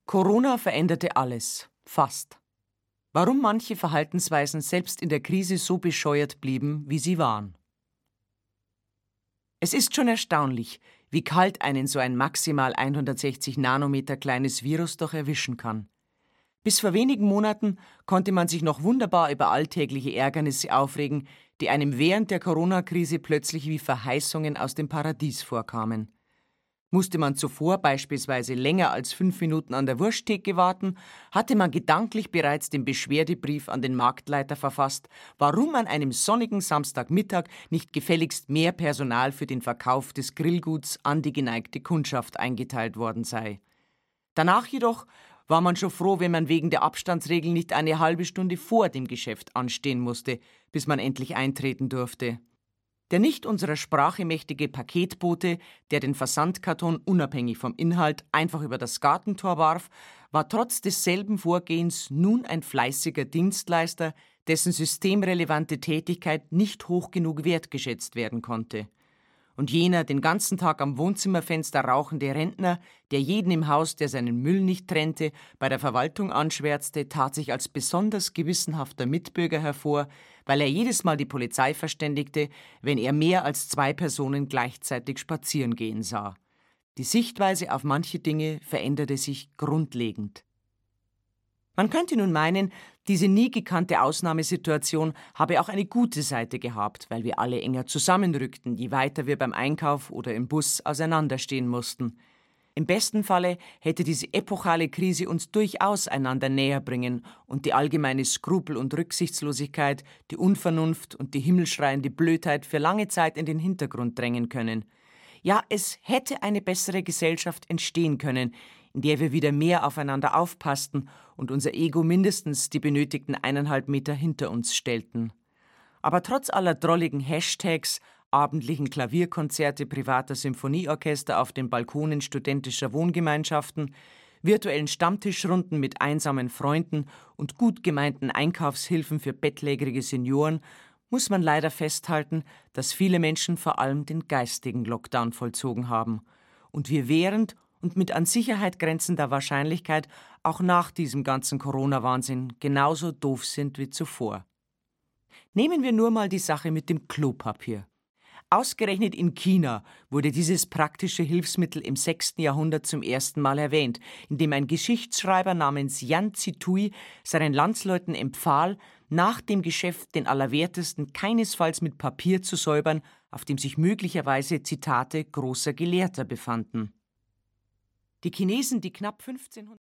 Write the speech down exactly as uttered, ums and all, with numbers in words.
Corona veränderte alles, fast. Warum manche Verhaltensweisen selbst in der Krise so bescheuert blieben, wie sie waren. Es ist schon erstaunlich, wie kalt einen so ein maximal hundertsechzig Nanometer kleines Virus doch erwischen kann. Bis vor wenigen Monaten konnte man sich noch wunderbar über alltägliche Ärgernisse aufregen, die einem während der Corona-Krise plötzlich wie Verheißungen aus dem Paradies vorkamen. Musste man zuvor beispielsweise länger als fünf Minuten an der Wursttheke warten, hatte man gedanklich bereits den Beschwerdebrief an den Marktleiter verfasst, warum an einem sonnigen Samstagmittag nicht gefälligst mehr Personal für den Verkauf des Grillguts an die geneigte Kundschaft eingeteilt worden sei. Danach jedoch war man schon froh, wenn man wegen der Abstandsregeln nicht eine halbe Stunde vor dem Geschäft anstehen musste, bis man endlich eintreten durfte. Der nicht unserer Sprache mächtige Paketbote, der den Versandkarton unabhängig vom Inhalt einfach über das Gartentor warf, war trotz desselben Vorgehens nun ein fleißiger Dienstleister, dessen systemrelevante Tätigkeit nicht hoch genug wertgeschätzt werden konnte. Und jener den ganzen Tag am Wohnzimmerfenster rauchende Rentner, der jeden im Haus, der seinen Müll nicht trennte, bei der Verwaltung anschwärzte, tat sich als besonders gewissenhafter Mitbürger hervor, weil er jedes Mal die Polizei verständigte, wenn er mehr als zwei Personen gleichzeitig spazieren gehen sah. Die Sichtweise auf manche Dinge veränderte sich grundlegend. Man könnte nun meinen, diese nie gekannte Ausnahmesituation habe auch eine gute Seite gehabt, weil wir alle enger zusammenrückten, je weiter wir beim Einkauf oder im Bus auseinanderstehen mussten. Im besten Falle hätte diese epochale Krise uns durchaus einander näher bringen und die allgemeine Skrupel- und Rücksichtslosigkeit, die Unvernunft und die himmelschreiende Blödheit für lange Zeit in den Hintergrund drängen können. Ja, es hätte eine bessere Gesellschaft entstehen können, in der wir wieder mehr aufeinander aufpassten und unser Ego mindestens die benötigten eineinhalb Meter hinter uns stellten. Aber trotz aller drolligen Hashtags, abendlichen Klavierkonzerte privater Symphonieorchester auf den Balkonen studentischer Wohngemeinschaften, virtuellen Stammtischrunden mit einsamen Freunden und gut gemeinten Einkaufshilfen für bettlägerige Senioren, muss man leider festhalten, dass viele Menschen vor allem den geistigen Lockdown vollzogen haben und wir während und mit an Sicherheit grenzender Wahrscheinlichkeit auch nach diesem ganzen Corona-Wahnsinn genauso doof sind wie zuvor. Nehmen wir nur mal die Sache mit dem Klopapier. Ausgerechnet in China wurde dieses praktische Hilfsmittel im sechsten Jahrhundert zum ersten Mal erwähnt, indem ein Geschichtsschreiber namens Yan Zitui seinen Landsleuten empfahl, nach dem Geschäft den Allerwertesten keinesfalls mit Papier zu säubern, auf dem sich möglicherweise Zitate großer Gelehrter befanden. Die Chinesen, die knapp fünfzehnhundert